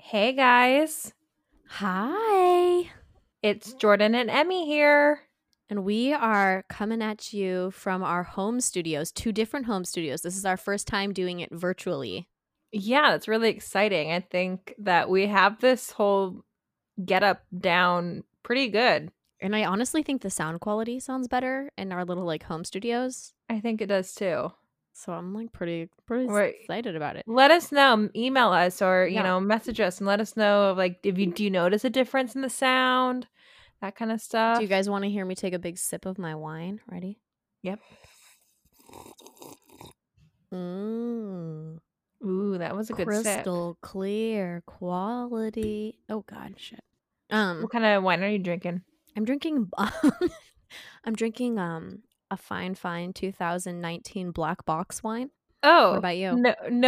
Hey guys, Hi. it's Jordan and Emmy here. And we are coming at you from our home studios, two different home studios. This is our first time doing it virtually. Yeah, that's really exciting. I think that we have this whole get up down pretty good. And I honestly think the sound quality sounds better in our little home studios. I think it does too. So I'm pretty Right. excited about it. Let us know, email us or, Yeah. message us and let us know like do you notice a difference in the sound? That kind of Do you stuff. guys want to hear me take a big sip of my wine? Ready? Yep. Mmm. Ooh, that was a good sip. Crystal clear quality. Oh god, shit. What kind of wine are you drinking? I'm drinking I'm drinking a fine 2019 black box wine. What Oh, about you?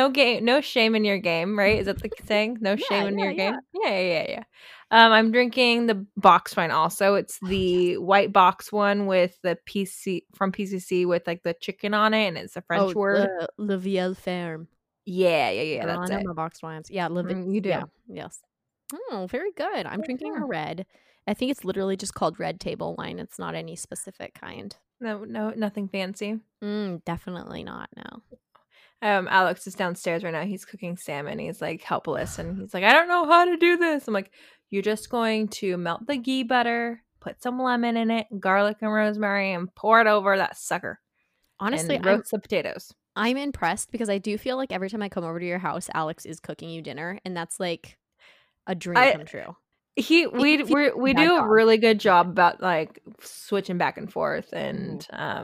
no shame in your game, right? Is that the saying? No Yeah, shame in yeah, your yeah. game? Yeah. I'm drinking the box wine also. It's Oh, yes. the white box one with the PC from PCC with like the chicken on it, and it's a French Oh, word. Le Viel Ferme. Yeah, Girl, that's I know it. my box wines. Yeah, You yeah, do. yes. Oh, very good. I'm drinking Yeah. a red. I think it's literally just called red table wine. It's not any specific kind. No, nothing fancy. Definitely not, no. Alex is downstairs right now. He's cooking salmon. He's like helpless, and he's like, I don't know how to do this. I'm like, you're just going to melt the ghee butter, put some lemon in it, garlic and rosemary, and pour it over that sucker, Honestly, and roast the potatoes. I'm impressed because I do feel like every time I come over to your house, Alex is cooking you dinner, and that's like a dream I come true. he He we feels we like a dad do a bod. really good job about like switching back and forth Mhm. and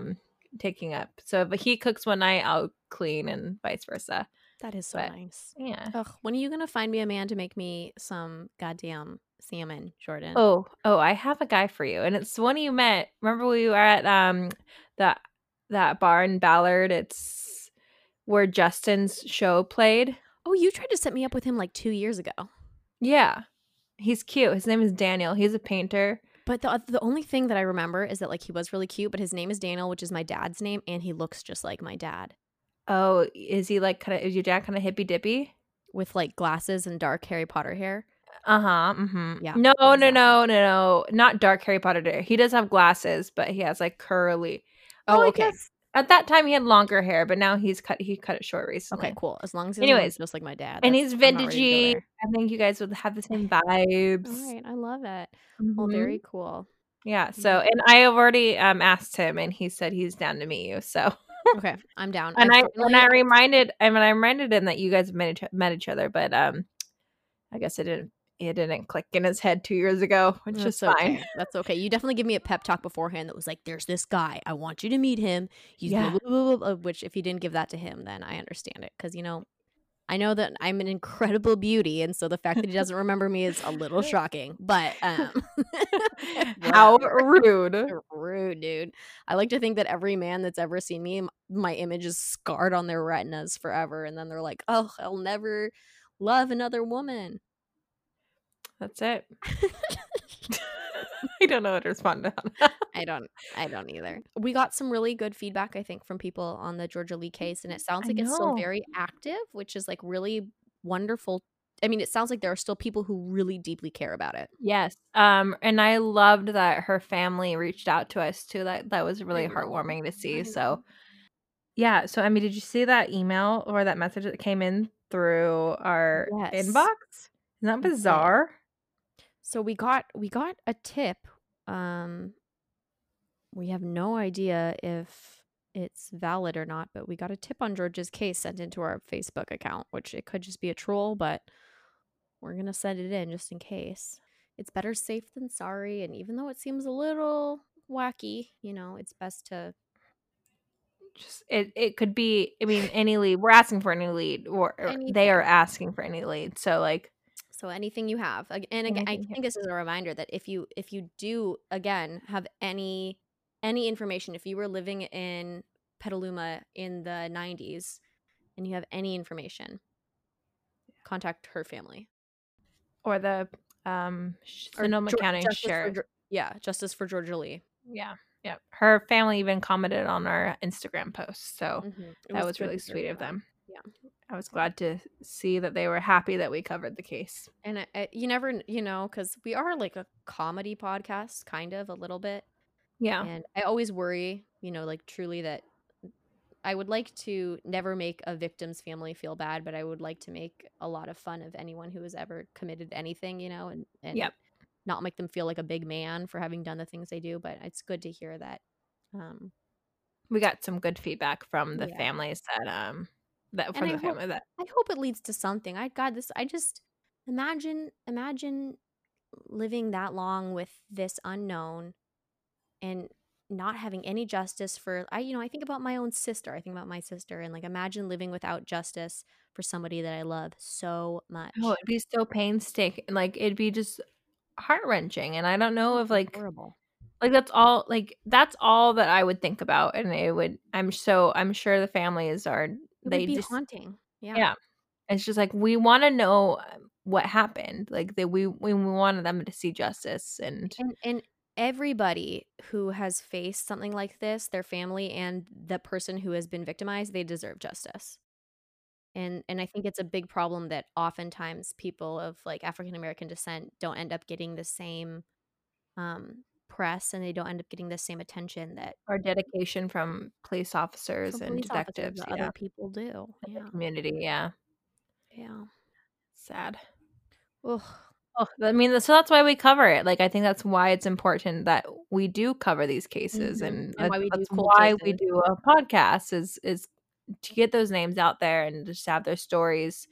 taking up. So if he cooks one night, I'll clean and vice versa. That is so But nice. yeah. Ugh, when are you gonna find me a man to make me some goddamn salmon, Jordan? Oh, I have a guy for you, and it's the one you met. Remember we were at that that bar in Ballard? It's where Justin's show played. Oh, you tried to set me up with him like 2 years ago. Yeah, he's cute. His name is Daniel. He's a painter. But the only thing that I remember is that like he was really cute, but his name is Daniel, which is my dad's name, and he looks just like my dad Oh, is he like kind of? Is your dad kind of hippy dippy? with like glasses and dark Harry Potter hair. Uh-huh. Mm-hmm. Yeah, exactly. No. Not dark Harry Potter hair. He does have glasses, but he has like curly. Well, Oh, I okay. guess at that time he had longer hair, but now he cut it short Okay, recently. cool. As long as he doesn't look Anyways, just like my dad, and that's he's I'm not ready to go vintagey. there. I think you guys would have the same All vibes. right, I love it. Well, very Mhm. cool. Yeah, so Very and I have already, asked him, and he said he's down to meet you, so Okay, I'm down. and I reminded him that you guys met each other, but, I guess it didn't click in his head 2 years ago, which is That's fine. okay. That's okay. You definitely give me a pep talk beforehand that was like, "There's this guy. I want you to meet him. He's blah Yeah. blah blah blah." Which, if you didn't give that to him, then I understand it because I know that I'm an incredible beauty, and so the fact that he doesn't remember me is a little shocking. But How whatever. rude. Rude, dude. I like to think that every man that's ever seen me, my image is scarred on their retinas forever, and then they're like, "Oh, I'll never love another woman." That's it. I don't know what to respond to that. I don't I don't either. We got some really good feedback, I think, from people on the Georgia Lee case, and it sounds I like it's still know. very active, which is like really wonderful. I mean, it sounds like there are still people who really deeply care about it. Yes. And I loved that her family reached out to us too. That was I really know. heartwarming to see. I know. So yeah. So I mean, did you see that email or that message that came in through our Yes, inbox? Isn't that I did. bizarre? So we got a tip. Um, we have no idea if it's valid or not, but we got a tip on George's case sent into our Facebook account, which it could just be a troll, but we're gonna send it in just in case. It's better safe than sorry, and even though it seems a little wacky, it's best to Just it could be. I mean, any lead. We're asking for any lead, or they are anything. asking for any lead. So like So anything you have, and again, I anything. think this is a reminder that if you do again have any information, if you were living in Petaluma in the 90s and you have any information, contact her family Or the or Sonoma County Justice for Sheriff. yeah, Justice for Georgia Lee. Yeah. Yeah. Her family even commented on our Instagram post. So It that was was good really to hear sweet from of them. them. Yeah. I was glad to see that they were happy that we covered the case. And you never, because we are like a comedy podcast, kind of a little bit. Yeah. And I always worry, like truly that I would like to never make a victim's family feel bad, but I would like to make a lot of fun of anyone who has ever committed anything, and Yep. not make them feel like a big man for having done the things they do. But it's good to hear that. We got some good feedback from the Yeah. families that And from the family that I hope it leads to something. I just imagine living that long with this unknown and not having any justice for I think about my own sister. I think about my sister and like imagine living without justice for somebody that I love so oh, much. it'd be so painstaking. Like it'd be just heart-wrenching. And I don't know if Horrible. that's all that I would think about. And it would I'm sure the families are It would they be just haunting. Yeah. yeah. It's just like we want to know what happened. Like we wanted them to see justice and And everybody who has faced something like this, their family and the person who has been victimized, they deserve justice. And I think it's a big problem that oftentimes people of like African American descent don't end up getting the same press, and they don't end up getting the same attention that our dedication from police officers from and police officers detectives, that yeah, other people do. in the Yeah. community, yeah. Yeah. Sad. Ugh. Oh, I mean, so that's why we cover it. Like, I think that's why it's important that we do cover these cases, and And why we do that's cold why we cases. do a podcast is to get those names out there and just have their stories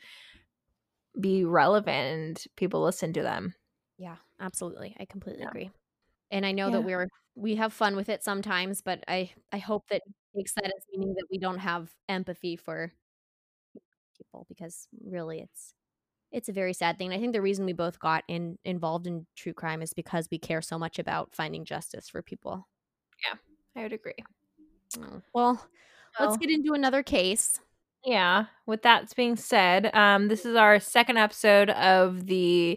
be relevant and people listen to them. Yeah, absolutely. I completely Yeah. agree. And I know that Yeah. we have fun with it sometimes, but I hope that takes that as meaning that we don't have empathy for people, because really it's a very sad thing. I think the reason we both got involved in true crime is because we care so much about finding justice for people. Yeah. I would agree. Oh, well, let's Well, get into another case. yeah. With that being said, this is our second episode of the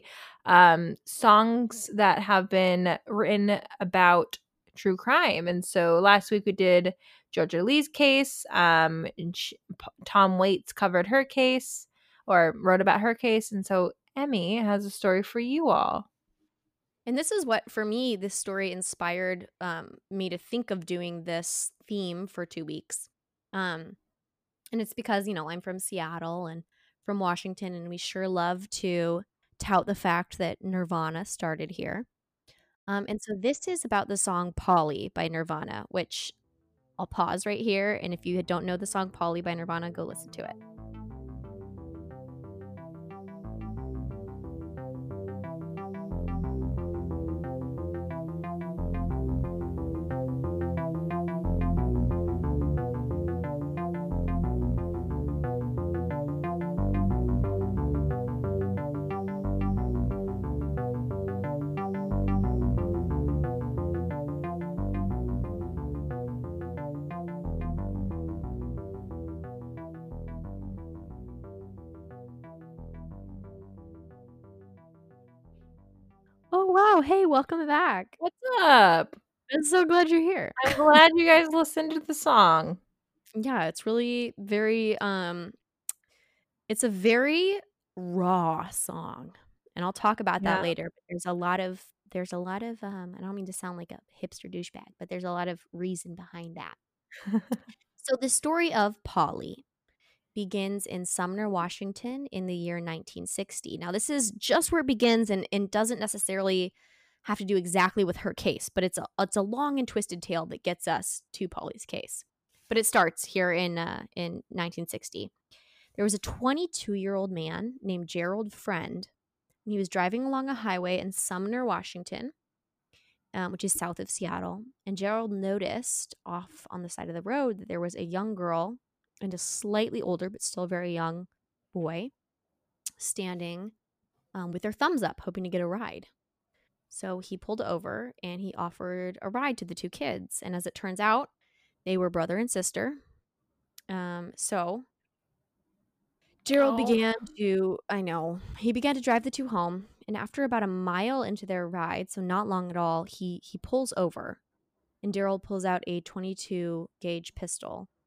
songs that have been written about true crime. And so last week we did Georgia Lee's case. And Tom Waits covered her case or wrote about her case. And so Emmy has a story for you all. And this is what, for me, this story inspired me to think of doing this theme for 2 weeks. And it's because, I'm from Seattle and from Washington, and we sure love to tout the fact that Nirvana started here. And so this is about the song Polly by Nirvana, which I'll pause right here. And if you don't know the song Polly by Nirvana, go listen to it. Oh, wow. Hey, welcome back. What's up? I'm so glad you're here. I'm glad you guys listened to the song. Yeah, it's really very it's a very raw song. And I'll talk about that Yeah. later, but there's a lot of I don't mean to sound like a hipster douchebag, but there's a lot of reason behind that. So the story of Polly begins in Sumner, Washington in the year 1960. Now, this is just where it begins, and doesn't necessarily have to do exactly with her case, but it's a long and twisted tale that gets us to Polly's case. But it starts here in 1960. There was a 22-year-old man named Gerald Friend. And he was driving along a highway in Sumner, Washington, which is south of Seattle. And Gerald noticed off on the side of the road that there was a young girl and a slightly older but still very young boy standing with their thumbs up, hoping to get a ride. So he pulled over and he offered a ride to the two kids. And as it turns out, they were brother and sister. So Gerald began to drive the two home. And after about a mile into their ride, so not long at all, he pulls over. And Gerald pulls out a 22 gauge pistol.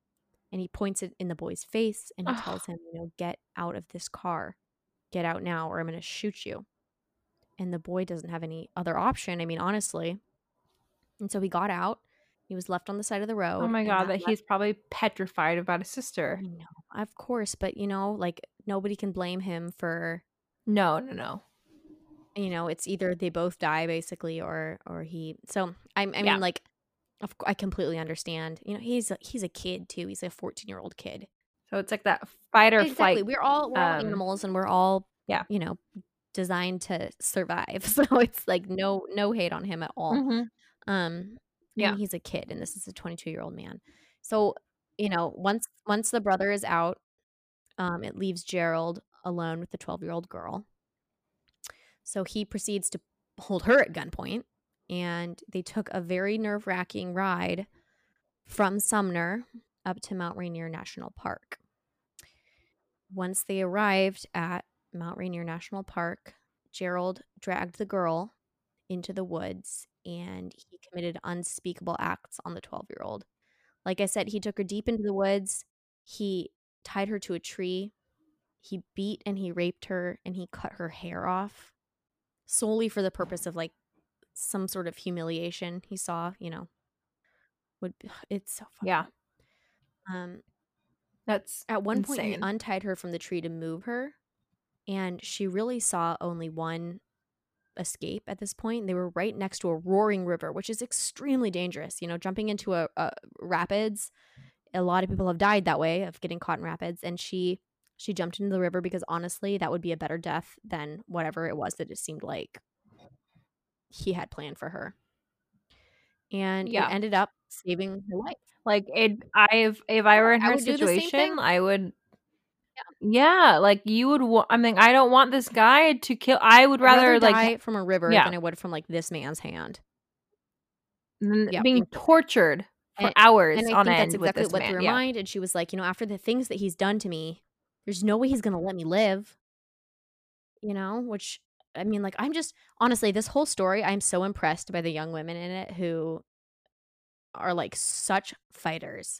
and he points it in the boy's face and he Ugh. tells him, get out of this car. Get out now or I'm going to shoot you. And the boy doesn't have any other option. I mean, honestly. And so he got out. He was left on the side of the Oh road. my And God, that that he's probably petrified about his sister. I know, of course. But, like, nobody can blame him for, No. it's either they both die, basically, or he. So, I Yeah. mean, like, I completely understand. He's a kid, too. He's a 14-year-old kid. So it's like that fight or Exactly. flight. We're all animals, and we're all, Yeah. designed to survive. So it's like no hate on him at all. I Yeah. mean, he's a kid, and this is a 22-year-old man. So, once the brother is out, it leaves Gerald alone with the 12-year-old girl. So he proceeds to hold her at gunpoint, and they took a very nerve-wracking ride from Sumner up to Mount Rainier National Park. Once they arrived at Mount Rainier National Park, Gerald dragged the girl into the woods and he committed unspeakable acts on the 12-year-old. Like I said, he took her deep into the woods. He tied her to a tree. He beat and he raped her and he cut her hair off solely for the purpose of like some sort of humiliation he saw, it's so fucked Yeah. up. That's At one point he insane. untied her from the tree to move her, and she really saw only one escape at this point. They were right next to a roaring river, which is extremely dangerous. Jumping into a rapids, a lot of people have died that way, of getting caught in rapids, and she jumped into the river because honestly that would be a better death than whatever it was that it seemed like he had planned for her. And it ended up saving her life. Like if I were in her would do the same thing. situation, I would. Yeah, like you would. I mean, I don't want this guy to kill. I would rather like die from a river than I would from like this man's hand. Being tortured for hours and I on think end that's exactly with this what man. through her mind. And she was like, after the things that he's done to me, there's no way he's gonna let me live. Which I mean, like, I'm just honestly, this whole story, I'm so impressed by the young women in it who are like such fighters.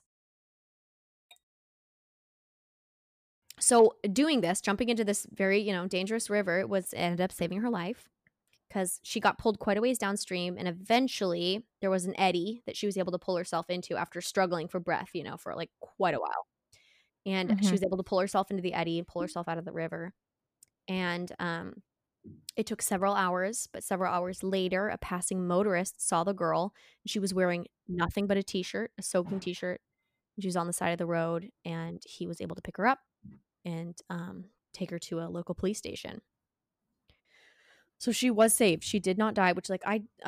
So doing this, jumping into this very, dangerous river, ended up saving her life because she got pulled quite a ways downstream, and eventually there was an eddy that she was able to pull herself into after struggling for breath, for like quite a while. And she was able to pull herself into the eddy and pull herself out of the river. And it took several hours, but several hours later, a passing motorist saw the girl. And she was wearing nothing but a t-shirt, a soaking t-shirt. She was on the side of the road, and he was able to pick her up and take her to a local police station. So she was saved. She did not die, which, like,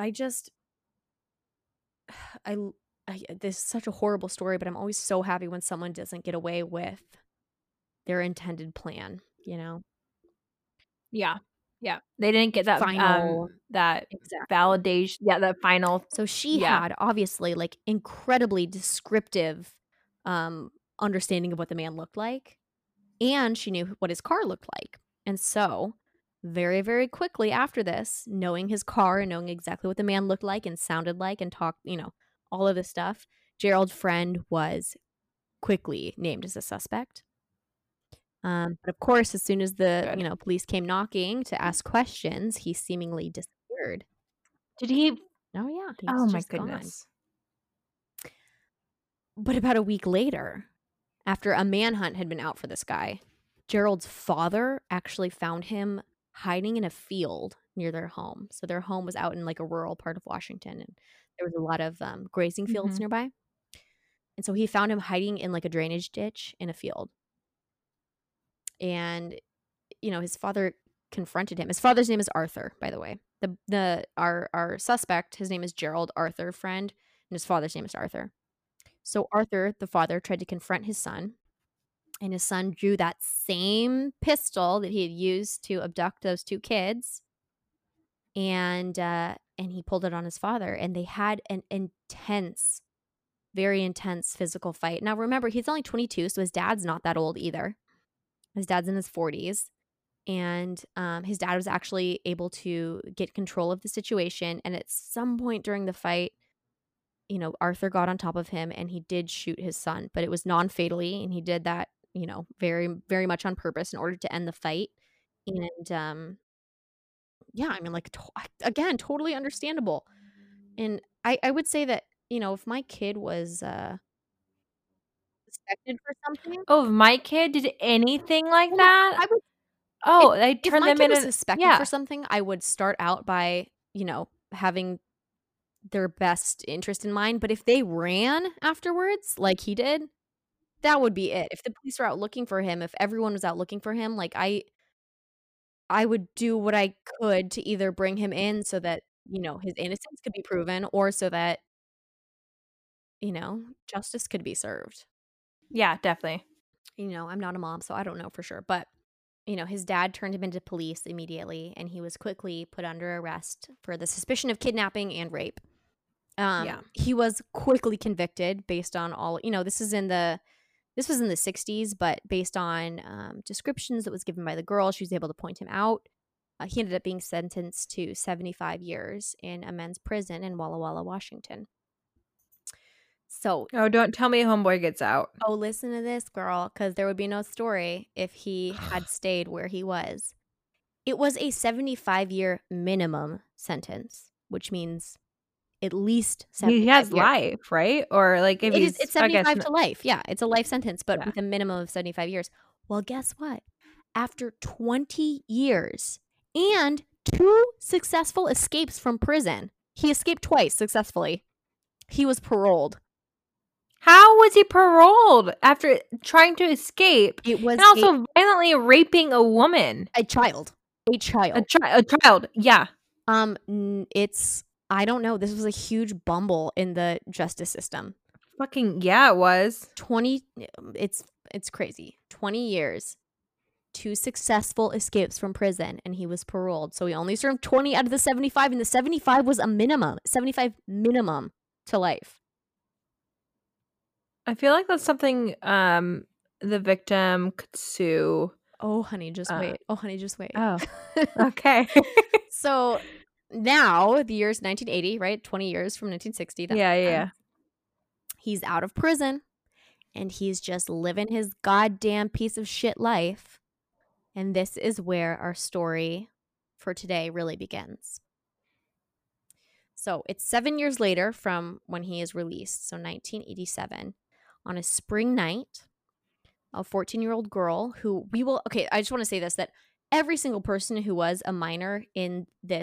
this is such a horrible story, but I'm always so happy when someone doesn't get away with their intended plan, Yeah. They didn't get that final validation. Yeah, the final. So she had obviously like incredibly descriptive understanding of what the man looked like, and she knew what his car looked like. And so very, very quickly after this, knowing his car and knowing exactly what the man looked like and sounded like and talked, all of this stuff, Gerald's friend was quickly named as a suspect. But of course, as soon as the police came knocking to ask questions, he seemingly disappeared. Did he? Oh yeah. Oh my goodness. Gone. But about a week later, after a manhunt had been out for this guy, Gerald's father actually found him hiding in a field near their home. So their home was out in like a rural part of Washington, and there was a lot of grazing fields nearby. And so he found him hiding in like a drainage ditch in a field. And, his father confronted him. His father's name is Arthur, by the way. Our suspect, his name is Gerald Arthur Friend, and his father's name is Arthur. So Arthur, the father, tried to confront his son, and his son drew that same pistol that he had used to abduct those two kids, and he pulled it on his father, and they had an intense, very intense physical fight. Now remember, he's only 22, so his dad's not that old either. His dad's in his 40s, and his dad was actually able to get control of the situation, and at some point during the fight, Arthur got on top of him and he did shoot his son, but it was non-fatally, and he did that, very, very much on purpose in order to end the fight. And yeah, I mean, like, again, totally understandable. And I would say that, if my kid was suspected for something, Oh, if my kid did anything like well, no, that, I would oh, they if turn my them kid was into suspected for yeah. something, I would start out by, having their best interest in mind. But if they ran afterwards, like he did, that would be it. If the police were out looking for him, if everyone was out looking for him, like I would do what I could to either bring him in so that, his innocence could be proven, or so that, justice could be served. Yeah, definitely. I'm not a mom, so I don't know for sure. But, his dad turned him into police immediately, and he was quickly put under arrest for the suspicion of kidnapping and rape. Yeah. He was quickly convicted based on all, this was in the 60s, but based on descriptions that was given by the girl, she was able to point him out. He ended up being sentenced to 75 years in a men's prison in Walla Walla, Washington. So, Oh, don't tell me homeboy gets out. oh, listen to this, girl, because there would be no story if he had stayed where he was. It was a 75-year minimum sentence, which means at least 75 He has years. life, right? Or like if It's I guess 75 to life. Yeah, it's a life sentence, but yeah. with a minimum of 75 years. Well, guess what? After 20 years and 2 successful escapes from prison, he escaped twice successfully. He was paroled. How was he paroled after trying to escape It was and also violently raping a woman? a child. A child. A child. Yeah. I don't know. This was a huge bumble in the justice system. Fucking yeah, it was. It's crazy. 20 years. 2 successful escapes from prison, and he was paroled. So he only served 20 out of the 75, and the 75 was a minimum. 75 minimum to life. I feel like that's something the victim could sue. Oh, honey, just wait. Oh, okay. So now the year's 1980, right? 20 years from 1960. Yeah. He's out of prison, and he's just living his goddamn piece of shit life. And this is where our story for today really begins. So it's 7 years later from when he is released, so 1987, on a spring night, a 14-year-old girl who I just want to say this, that every single person who was a minor in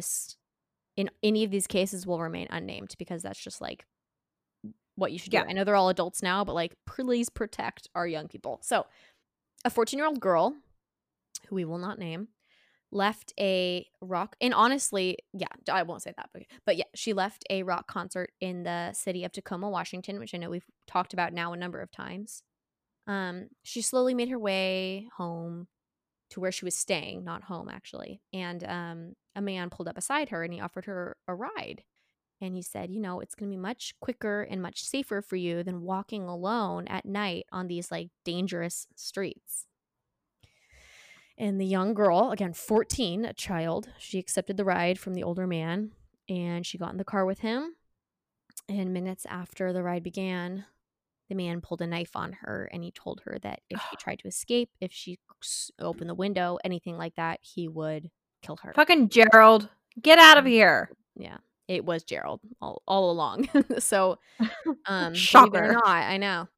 any of these cases will remain unnamed, because that's just like what you should do. I know they're all adults now, but like, please protect our young people. So a 14-year-old girl, who we will not name, left a rock, and honestly, yeah, I won't say that, but yeah, she left a rock concert in the city of Tacoma, Washington, which I know we've talked about now a number of times. She slowly made her way home to where she was staying, not home actually, and a man pulled up beside her and he offered her a ride. And he said, it's going to be much quicker and much safer for you than walking alone at night on these like dangerous streets. And the young girl, again, 14, a child, she accepted the ride from the older man, and she got in the car with him. And minutes after the ride began, the man pulled a knife on her, and he told her that if she tried to escape, if she opened the window, anything like that, he would kill her. Fucking Gerald, get out of here. Yeah, it was Gerald all along. So, shocker. believe it or not, I know.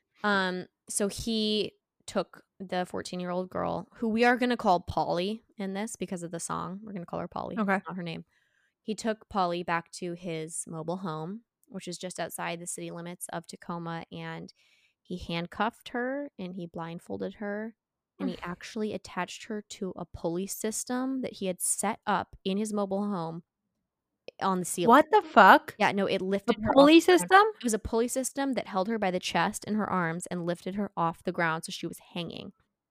So he took the 14-year-old girl, who we are going to call Polly in this because of the song. We're going to call her Polly. Okay. Not her name. He took Polly back to his mobile home, which is just outside the city limits of Tacoma, and he handcuffed her and he blindfolded her, and he actually attached her to a pulley system that he had set up in his mobile home on the ceiling. What the fuck? Yeah, no, it lifted her. A pulley system? It was a pulley system that held her by the chest and her arms and lifted her off the ground, so she was hanging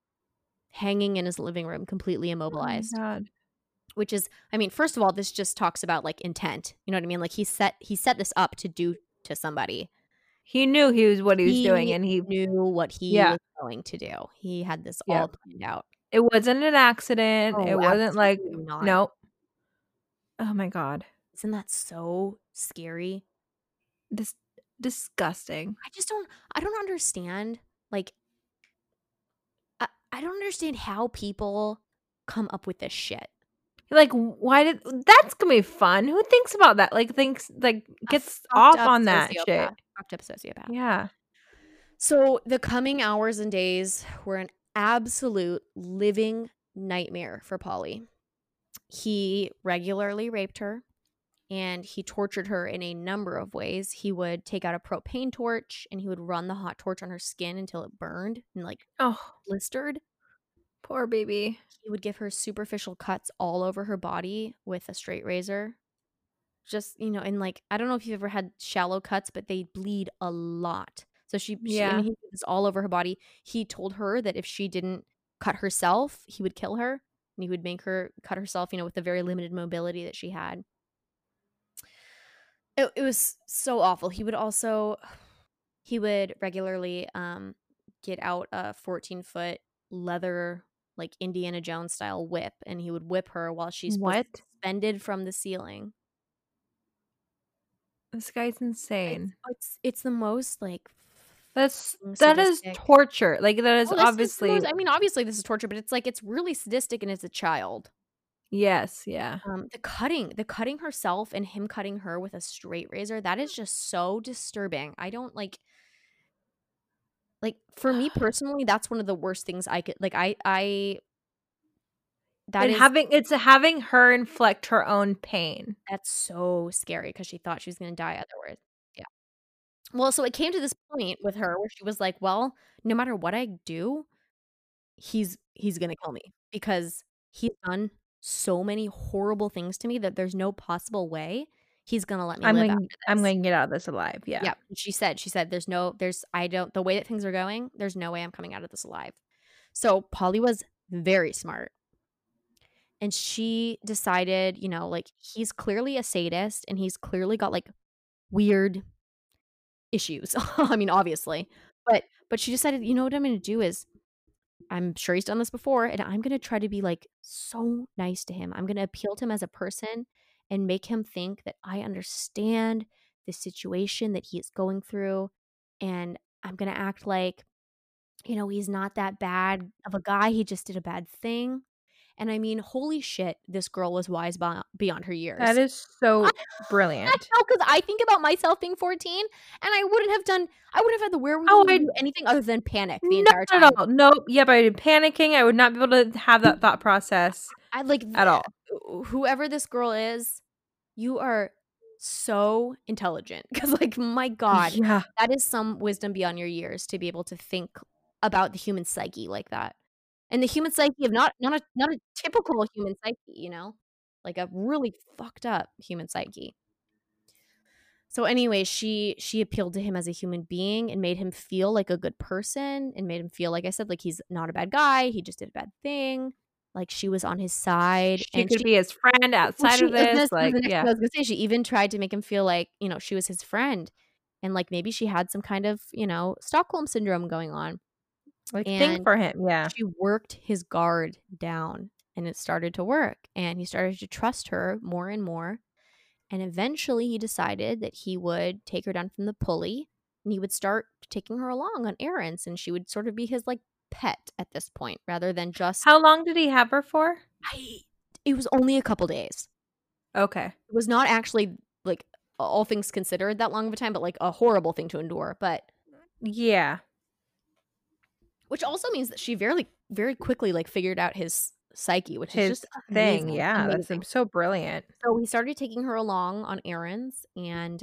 in his living room, completely immobilized. Oh my God. Which is, I mean, first of all, this just talks about like intent. You know what I mean? Like he set this up to do to somebody. He knew what he was doing, and he knew what he was going to do. He had this all planned out. It wasn't an accident. Oh, it wasn't like not. No. Oh my God. Isn't that so scary? Disgusting. I don't understand. Like, I don't understand how people come up with this shit. Like, why did that's gonna be fun? Who thinks about that? Like, thinks like A gets fucked off up on that sociopath. shit. Fucked up sociopath. Yeah. So the coming hours and days were an absolute living nightmare for Polly. He regularly raped her and he tortured her in a number of ways. He would take out a propane torch and he would run the hot torch on her skin until it burned and like Oh, blistered. poor baby. He would give her superficial cuts all over her body with a straight razor. Just, and like, I don't know if you've ever had shallow cuts, but they bleed a lot. So I Yeah. mean, he did this all over her body. He told her that if she didn't cut herself, he would kill her and he would make her cut herself, with the very limited mobility that she had. It was so awful. He would regularly get out a 14-foot leather, like Indiana Jones style whip, and he would whip her while she's supposed to What? be suspended from the ceiling. This guy's insane. It's the most like That is sadistic. torture. Like, that is Oh, this is the obviously most, I mean, obviously this is torture, but it's really sadistic and it's a child. Yes, yeah. The cutting herself and him cutting her with a straight razor, that is just so disturbing. I don't like for me personally, that's one of the worst things I could like. And having her inflict her own pain. That's so scary because she thought she was gonna die otherwise. Yeah. Well, so it came to this point with her where she was like, "Well, no matter what I do, he's gonna kill me because he's done so many horrible things to me that there's no possible way he's gonna let me live after this." I'm going to get out of this alive. Yeah. Yeah. She said, the way that things are going, there's no way I'm coming out of this alive. So Polly was very smart. And she decided, like he's clearly a sadist and he's clearly got like weird issues. I mean, obviously. But she decided, what I'm going to do is I'm sure he's done this before and I'm going to try to be like so nice to him. I'm going to appeal to him as a person and make him think that I understand the situation that he is going through and I'm going to act like he's not that bad of a guy. He just did a bad thing. And I mean, holy shit, this girl was wise beyond her years. That is so brilliant. I know, because I think about myself being 14, and I wouldn't have had the wherewithal to do anything other than panic the entire time. Not at all. Nope. Yep, I'd be panicking. I would not be able to have that thought process at all. Whoever this girl is, you are so intelligent. Because, like, my God, Yeah. that is some wisdom beyond your years to be able to think about the human psyche like that. And the human psyche of not a typical human psyche, like a really fucked up human psyche. So anyway, she appealed to him as a human being and made him feel like a good person and made him feel, like I said, like he's not a bad guy. He just did a bad thing. Like she was on his side. She could be his friend outside of this. Like, yeah. I was gonna say, she even tried to make him feel like, she was his friend. And like maybe she had some kind of, Stockholm syndrome going on. Like, think for him, yeah. She worked his guard down and it started to work. And he started to trust her more and more. And eventually he decided that he would take her down from the pulley and he would start taking her along on errands. And she would sort of be his like pet at this point rather than just... How long did he have her for? It was only a couple days. Okay. It was not actually, like, all things considered, that long of a time, but like a horrible thing to endure. But yeah. Which also means that she very, very quickly like figured out his psyche, which is just thing. amazing. Yeah, amazing. That's so brilliant. So he started taking her along on errands, and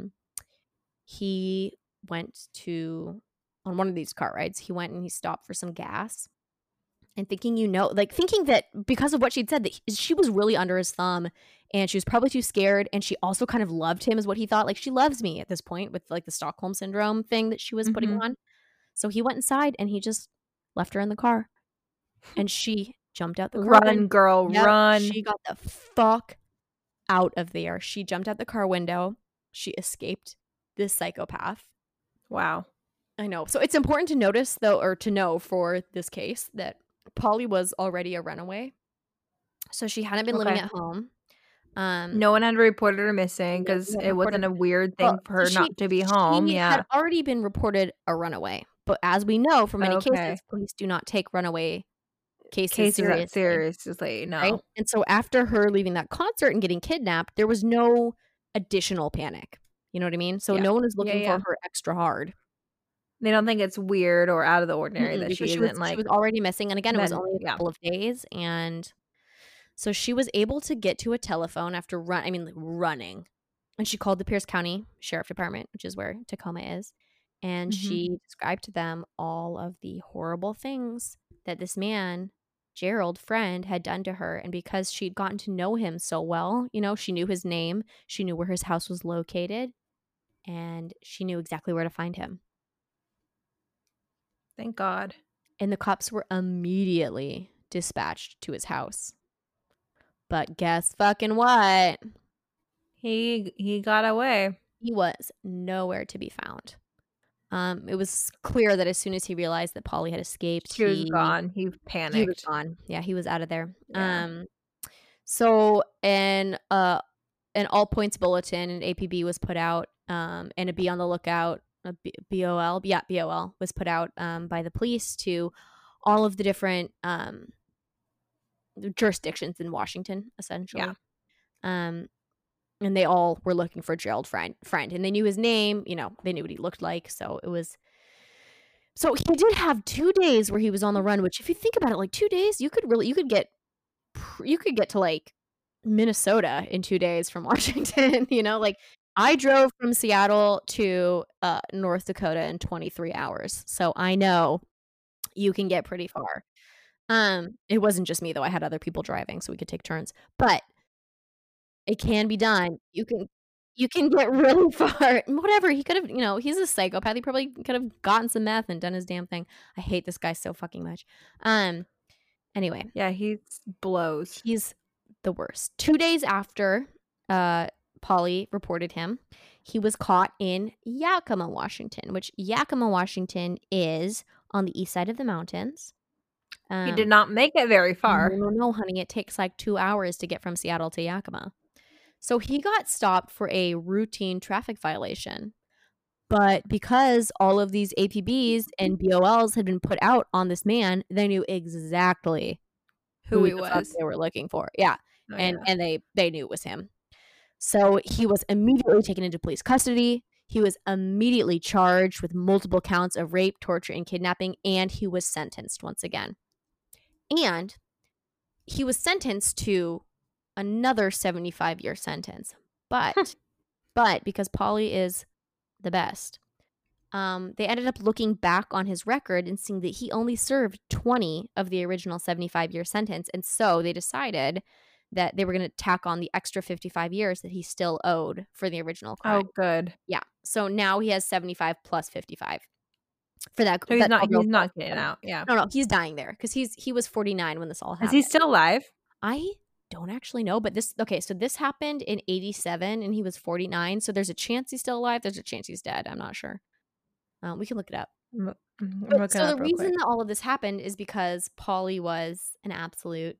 he went on one of these car rides. He went and he stopped for some gas, and thinking that because of what she'd said, that she was really under his thumb, and she was probably too scared, and she also kind of loved him, is what he thought. Like, she loves me at this point with like the Stockholm syndrome thing that she was putting on. So he went inside and he just left her in the car, and she jumped out the car. Run, girl, run. She got the fuck out of there. She jumped out the car window. She escaped this psychopath. Wow. I know. So it's important to notice, though, or to know for this case, that Polly was already a runaway. So she hadn't been living at home. No one had reported her missing No, because we haven't it reported. wasn't a weird Well, thing for so her not to be home. she had Yeah. already been reported a runaway, but as we know from many Okay. cases, police do not take runaway cases Cases that seriously, seriously, right? no. And so after her leaving that concert and getting kidnapped, there was no additional panic. You know what I mean? So Yeah. no one is Yeah, looking yeah. for her extra hard. They don't think it's weird or out of the ordinary that Because she she was isn't, she like, was already missing, and again, it was then only a yeah. couple of days, and so she was able to get to a telephone after running. And she called the Pierce County Sheriff Department, which is where Tacoma is, and Mhm. she described to them all of the horrible things that this man, Gerald, friend, had done to her. And because she'd gotten to know him so well, she knew his name, she knew where his house was located, and she knew exactly where to find him. Thank God. And the cops were immediately dispatched to his house. But guess fucking what? He got away. He was nowhere to be found. It was clear that as soon as he realized that Polly had escaped, She was gone. He he was panicked. gone. Yeah, he was out of there. Yeah. So an all points bulletin, an APB was put out, and a be on the lookout, a BOL was put out by the police to all of the different jurisdictions in Washington, essentially. Yeah. And they all were looking for Gerald friend, and they knew his name. They knew what he looked like. So it was. So he did have 2 days where he was on the run. Which, if you think about it, like 2 days, you could get to like Minnesota in 2 days from Washington. Like I drove from Seattle to North Dakota in 23 hours, so I know you can get pretty far. It wasn't just me though; I had other people driving, so we could take turns. But it can be done. You can get really far. Whatever, he could have, he's a psychopath. He probably could have gotten some meth and done his damn thing. I hate this guy so fucking much. Anyway, Yeah, he blows. he's the worst. 2 days after Polly reported him, he was caught in Yakima, Washington, which Yakima, Washington is on the east side of the mountains. He did not make it very far. No, honey. It takes like 2 hours to get from Seattle to Yakima. So he got stopped for a routine traffic violation. But because all of these APBs and BOLs had been put out on this man, they knew exactly Who he the fuck was. they were looking for. Yeah. Oh, and yeah. they knew it was him. So he was immediately taken into police custody. He was immediately charged with multiple counts of rape, torture, and kidnapping, and he was sentenced once again. And he was sentenced to another 75-year sentence. But because Polly is the best, they ended up looking back on his record and seeing that he only served 20 of the original 75-year sentence. And so they decided that they were going to tack on the extra 55 years that he still owed for the original crime. Oh, good. Yeah. So now he has 75 plus 55 for that. So he's not getting out. Yeah. No, he's dying there because he was 49 when this all happened. Is he still alive? I don't actually know, but so this happened in 87 and he was 49. So there's a chance he's still alive. There's a chance he's dead. I'm not sure. We can look it up. So the reason that all of this happened is because Polly was an absolute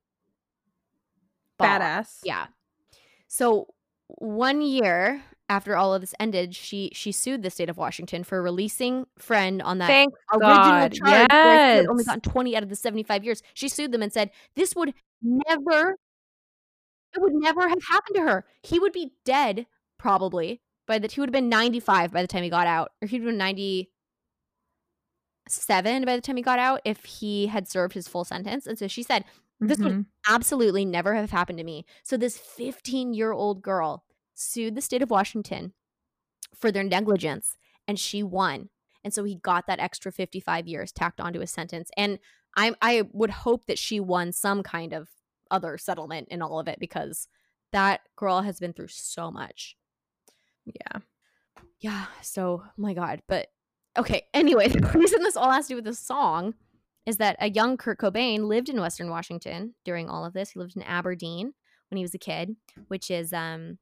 badass. Yeah. So 1 year after all of this ended, she sued the state of Washington for releasing friend on that original charge where he had only gotten 20 out of the 75 years. She sued them and said this would never have happened to her. He would be dead probably he would have been 95 by the time he got out, or he'd been 97 by the time he got out if he had served his full sentence. And so she said, this would absolutely never have happened to me. So this 15-year-old girl sued the state of Washington for their negligence, and she won. And so he got that extra 55 years tacked onto his sentence. And I would hope that she won some kind of other settlement in all of it, because that girl has been through so much. Yeah. So, my God. But okay. Anyway, the reason this all has to do with this song is that a young Kurt Cobain lived in Western Washington during all of this. He lived in Aberdeen when he was a kid, which is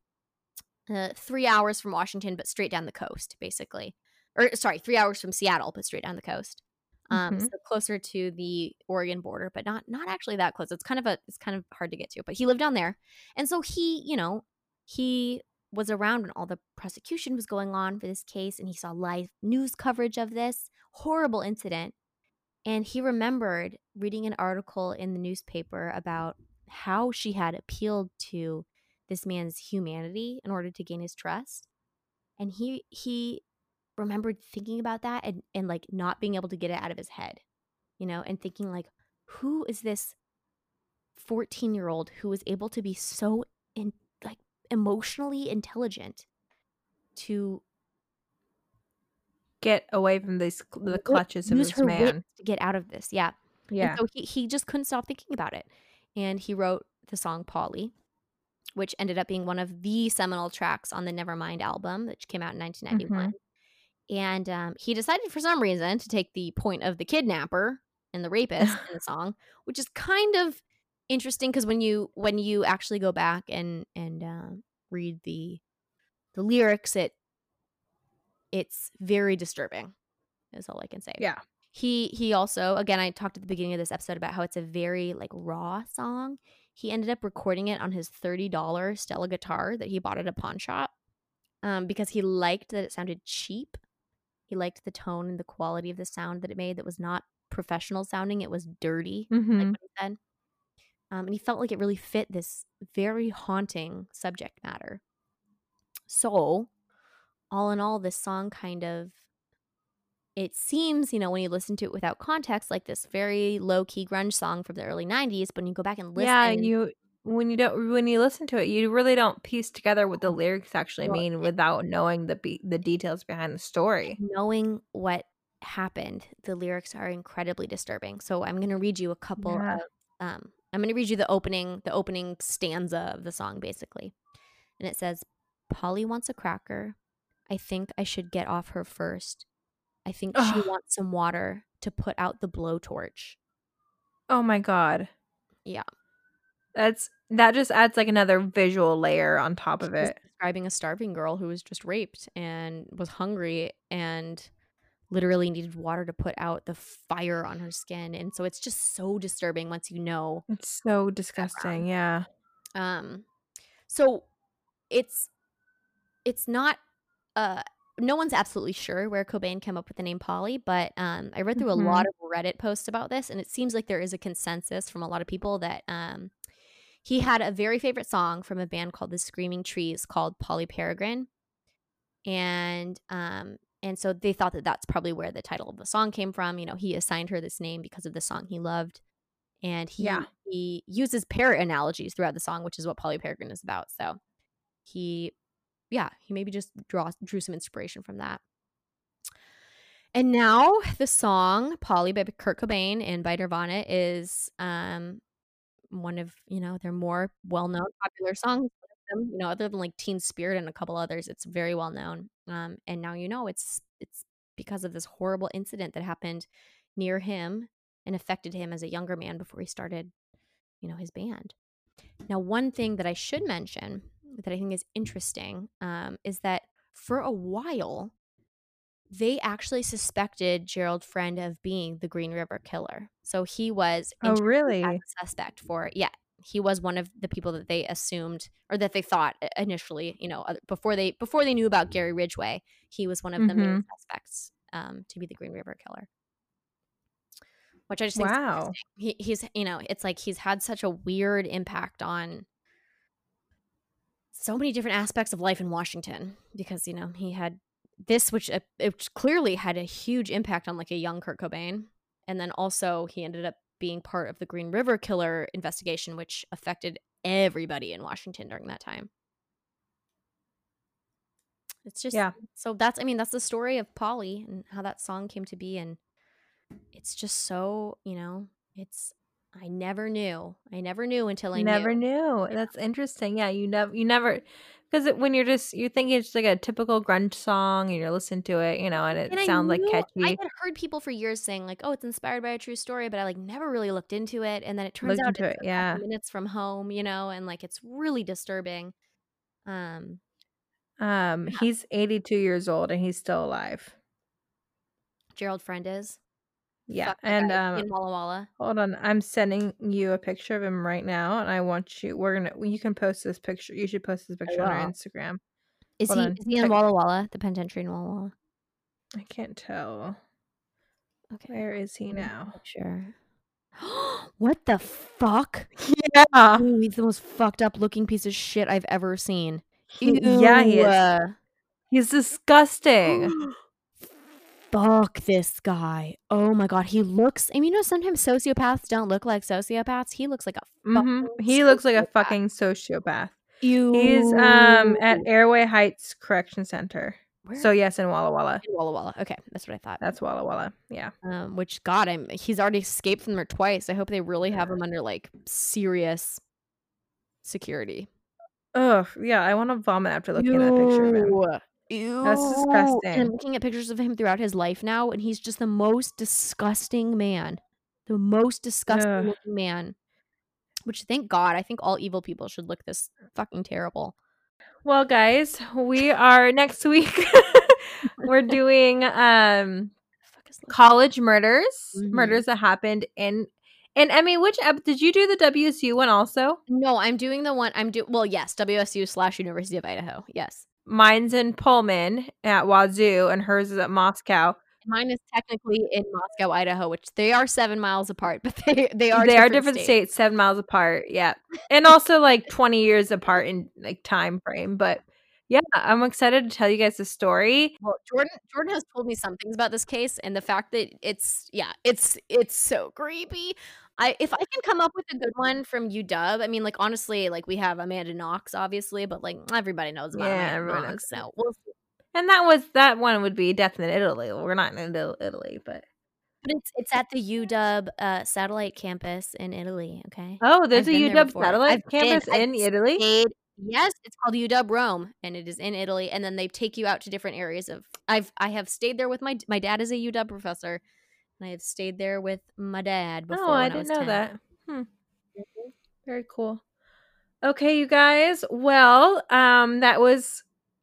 3 hours from Washington, but straight down the coast, basically. Or sorry, 3 hours from Seattle, but straight down the coast. So closer to the Oregon border, but not actually that close. It's kind of hard to get to. But he lived down there, and so he was around when all the prosecution was going on for this case, and he saw live news coverage of this horrible incident. And he remembered reading an article in the newspaper about how she had appealed to this man's humanity in order to gain his trust. And he remembered thinking about that and like not being able to get it out of his head, and thinking like, who is this 14-year-old who was able to be so like emotionally intelligent to get away from the clutches of use this her wit man. to get out of this. Yeah. And so he just couldn't stop thinking about it. And he wrote the song Polly, which ended up being one of the seminal tracks on the Nevermind album, which came out in 1991. And he decided for some reason to take the point of the kidnapper and the rapist in the song, which is kind of interesting because when you actually go back and read the lyrics, it's very disturbing. Is all I can say. Yeah. He also, again, I talked at the beginning of this episode about how it's a very like raw song. He ended up recording it on his $30 Stella guitar that he bought at a pawn shop because he liked that it sounded cheap. He liked the tone and the quality of the sound that it made that was not professional sounding. It was dirty, like what he said. And he felt like it really fit this very haunting subject matter. So, all in all, this song kind of, it seems, when you listen to it without context, like this very low-key grunge song from the early 90s, but when you go back and listen... Yeah, when you listen to it, you really don't piece together what the lyrics actually mean without knowing the details behind the story. Knowing what happened, the lyrics are incredibly disturbing. So I'm going to read you a couple of... I'm going to read you the opening stanza of the song, basically. And it says, Polly wants a cracker. I think I should get off her first. I think she wants some water to put out the blowtorch. Oh my God. Yeah. That just adds like another visual layer on top of it. Describing a starving girl who was just raped and was hungry and literally needed water to put out the fire on her skin. And so it's just so disturbing once you know. It's so disgusting. Yeah. So it's not no one's absolutely sure where Cobain came up with the name Polly, but I read through a lot of Reddit posts about this, and it seems like there is a consensus from a lot of people that he had a very favorite song from a band called the Screaming Trees called Polly Peregrine, and so they thought that that's probably where the title of the song came from. He assigned her this name because of the song he loved, and he uses parrot analogies throughout the song, which is what Polly Peregrine is about. So he maybe just drew some inspiration from that. And now the song Polly by Kurt Cobain and by Nirvana is one of, their more well-known popular songs. Other than like Teen Spirit and a couple others, it's very well known. And now it's because of this horrible incident that happened near him and affected him as a younger man before he started, his band. Now, one thing that I should mention that I think is interesting is that for a while, they actually suspected Gerald Friend of being the Green River Killer. So he was really as a suspect for, he was one of the people that they assumed or that they thought initially, before they knew about Gary Ridgway, he was one of the main suspects to be the Green River Killer. Which I just think is interesting. He's, it's like he's had such a weird impact on so many different aspects of life in Washington because, he had this, which clearly had a huge impact on like a young Kurt Cobain. And then also he ended up being part of the Green River Killer investigation, which affected everybody in Washington during that time. It's just, so that's the story of Polly and how that song came to be. And it's just so, I never knew until I never knew. Yeah. That's interesting. Yeah, you never, because when you're thinking it's like a typical grunge song and you're listening to it, and it sounds like catchy. I had heard people for years saying like, "Oh, it's inspired by a true story," but I like never really looked into it, and then it turns out it's a couple minutes from home, and like it's really disturbing. He's 82 years old and he's still alive. Gerald Friend is. Yeah, Fuck the and guy in Walla Walla. hold on, I'm sending you a picture of him right now, and I want you. You can post this picture. You should post this picture on our Instagram. Is Hold he on, in Walla Walla? The penitentiary in Walla Walla. I can't tell. Okay. Where is he now? Sure. What the fuck? Yeah. Ooh, he's the most fucked up looking piece of shit I've ever seen. Yeah, he is. Ew. He's disgusting. Fuck this guy. Oh my god, he looks. I mean, you know, sometimes sociopaths don't look like sociopaths. He looks like a fucking He looks like a sociopath. fucking sociopath. Ew. He's at Airway Heights Correction Center. Where? So yes, in Walla Walla. In Walla Walla. Okay, that's what I thought. That's Walla Walla. Yeah. Which God, he's already escaped from there twice. I hope they really have him under like serious security. Ugh. Yeah, I want to vomit after looking at that picture of him. Ew. That's disgusting. And I'm looking at pictures of him throughout his life now, and he's just the most disgusting man. The most disgusting looking man. Which, thank God, I think all evil people should look this fucking terrible. Well, guys, we are next week. We're doing college murders, murders that happened in. And Emmy, did you do the WSU one also? No, I'm doing the one well, yes, WSU / University of Idaho. Yes. Mine's in Pullman at Wazoo, and hers is at Moscow. Mine is technically in Moscow, Idaho, which they are 7 miles apart, but they are different states, 7 miles apart. Yeah, and also like 20 years apart in like time frame. But yeah, I'm excited to tell you guys the story. Well, Jordan has told me some things about this case, and the fact that it's so creepy. If I can come up with a good one from UW, I mean, like, honestly, like, we have Amanda Knox, obviously, but like everybody knows about Amanda Knox, so we'll see. And that one would be Death in Italy. We're not in Italy, but it's at the UW satellite campus in Italy. Okay. Oh, there's a UW satellite campus in Italy. Yes, it's called UW Rome, and it is in Italy. And then they take you out to different areas of. I have stayed there with my dad is a UW professor, and I have stayed there with my dad before. Oh, I didn't know that. Very cool. Okay, you guys. Well, that was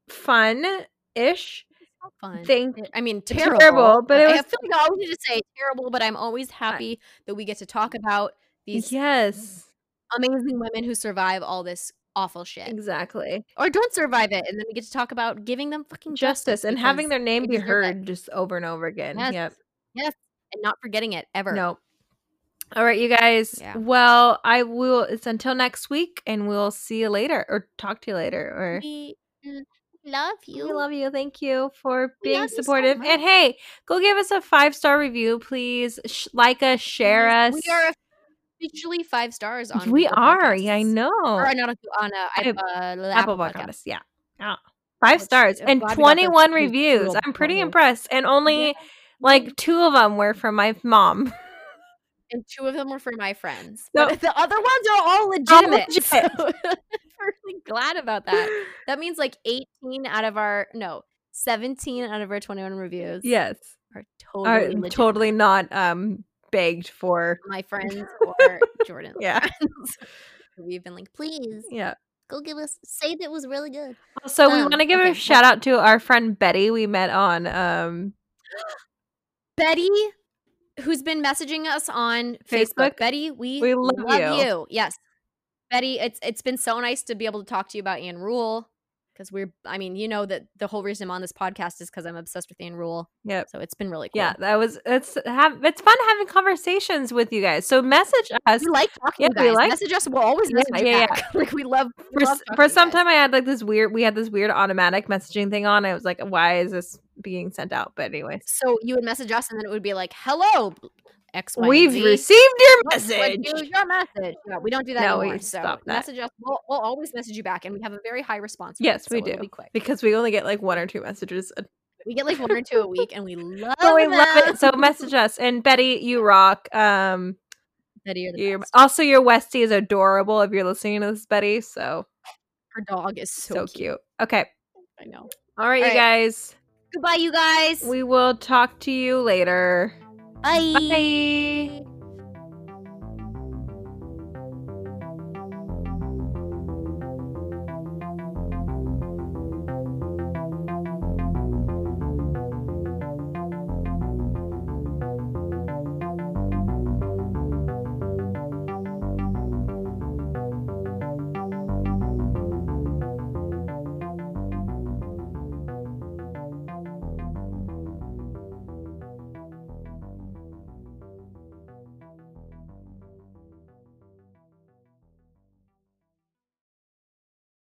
fun-ish. Fun. I mean, terrible, but I feel like I always need to say terrible, but I'm always happy that we get to talk about these amazing women who survive all this awful shit. Exactly. Or don't survive it, and then we get to talk about giving them fucking justice and having their name be heard just over and over again. Yes. Yes, and not forgetting it ever. No. All right, you guys. Yeah. Well, it's until next week, and we'll see you later or talk to you later. Or we love you. We love you. Thank you for being supportive. And hey, go give us a 5-star review, please. Like us, share us. We are officially 5 stars on. We are. Yeah, I know. Or not on Apple Podcasts. Yeah. 5 stars and 21 reviews. I'm pretty impressed. And only like 2 of them were from my mom. And 2 of them were for my friends. But the other ones are all legitimate. So I'm really glad about that. That means like 17 out of our 21 reviews. Yes. Are totally not begged for my friends or Jordan's friends. We've been like, please. Yeah. Go say that was really good. Also, we want to give a shout out to our friend Betty we met on Betty, who's been messaging us on Facebook. Betty, we love you. Yes. Betty, it's been so nice to be able to talk to you about Anne Rule, because you know that the whole reason I'm on this podcast is because I'm obsessed with Anne Rule. Yep. So it's been really cool. Yeah, it's fun having conversations with you guys. So message us. We like talking to you guys. Message us. We'll always message you back. Like we love for some time I had like we had this weird automatic messaging thing on. I was like, why is this being sent out? But anyway. So you would message us and then it would be like, hello, X, Y, we've Z. received your message. Your message. No, we don't do that anymore. We stopped that. Message us. We'll always message you back, and we have a very high response rate. Yes, we do. Be quick. Because we only get like 1 or 2 messages. We get like 1 or 2 a week, and we love love it. So message us. And Betty, you rock. Betty, you're the best. Also, your Westie is adorable if you're listening to this, Betty. So her dog is so cute. Okay. I know. All right, you guys. Goodbye, you guys. We will talk to you later. Bye. Bye.